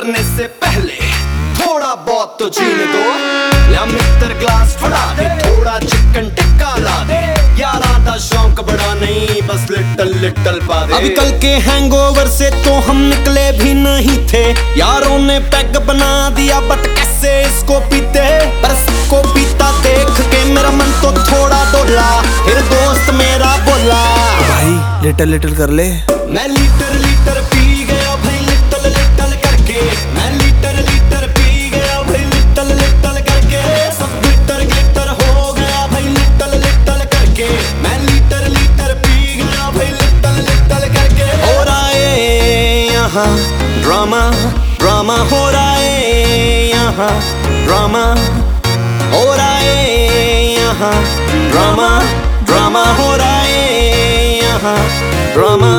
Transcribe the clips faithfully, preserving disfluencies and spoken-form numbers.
करने से पहले थोड़ा बहुत तो जीने दो। या मित्र ग्लास फड़ा दे, थोड़ा चिकन टिक्का ला दे। यारा दा शौक बड़ा नहीं, बस लिटल लिटल पा दे। अभी कल के हैंगओवर से तो हम निकले भी नहीं थे। यारों ने पैग बना दिया, बट कैसे इसको पीते। पर सबको पीता देख के मेरा मन तो थोड़ा डोला। फिर दोस्त मेरा बोला, भाई लिटल लिटल कर ले। मैं लीटर लीटर पी गया भाई, लिटल लिटल करके। मैं लीटर लीटर पी गया भाई, लिटल लिटल करके। सब ग्लिटर ग्लिटर हो गया भाई, लिटल लिटल करके। मैं लीटर लीटर पी गया भाई, लिटल लिटल करके। हो रहा है यहाँ ड्रामा, ड्रामा हो रहा है यहाँ ड्रामा, हो रहा है यहाँ ड्रामा, ड्रामा हो रहा है यहाँ ड्रामा।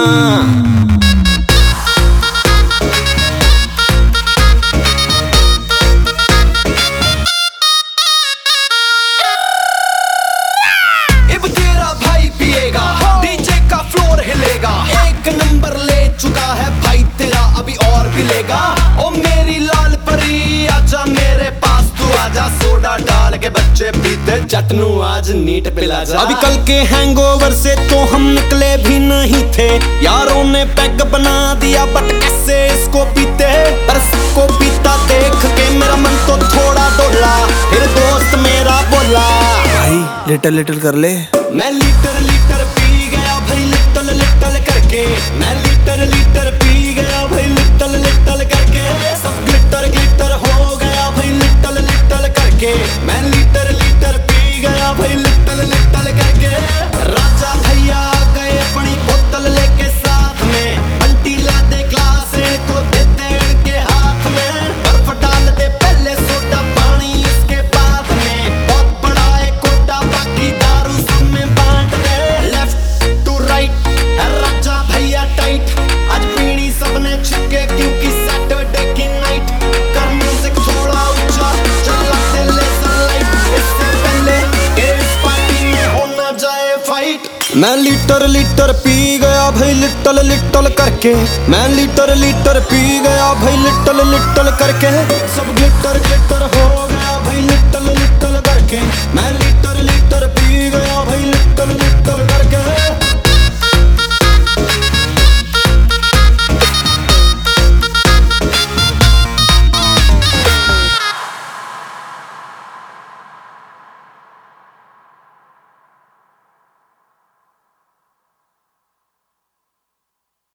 अब तेरा भाई पिएगा, डीजे का फ्लोर हिलेगा। एक नंबर ले चुका है भाई तेरा, अभी और भी लेगा। ओ मेरी लाल परी आजा मेरे पास, तू आजा। सोडा डाल के बच्चे पीते, चटनू आज नीट पिला जा। अभी कल के हैंगओवर से तो हम निकले भी नहीं थे। यारों ने पैग बना दिया, बट कैसे इसको पीते। पर सबको पीता देख के मेरा मन तो थोड़ा डोला। फिर दोस्त मेरा बोला, भाई लिटल लिटल कर ले। मैं लीटर लीटर पी गया भाई, लिटल लिटल करके। मैं लीटर लीटर पी गया भाई, लिटल लिटल करके। सब ग्लिटर ग्लिटर हो गया भाई, लिटल लिटल करके। मैं लीटर लीटर पी गया भाई, लिटल लिटल करके। राजा भैया आ गए अपनी बोतल लेके साथ में। बंटी ला दे ग्लास को देते इनके हाथ में। बर्फ डाल दे पहले, सोडा पानी इसके बाद में। बहुत बड़ा है कोटा, बाकी दारू सब में बांट दे। लेफ्ट टू राइट है राजा भैया टाइट। आज पीनी सबने छिपके, क्योंकि सैटरडे की नाइट। कर म्यूजिक थोड़ा ऊंचा, चलाते लेजर लाइट। इससे पहले कि इस पार्टी में हो ना जाए फाइट। मैं लीटर लीटर पी गया भाई, लिटल लिटल करके। मैं लीटर लीटर पी गया भाई, लिटल लिटल करके। सब ग्लिटर ग्लिटर हो गया भाई, लिटल लिटल करके। मैं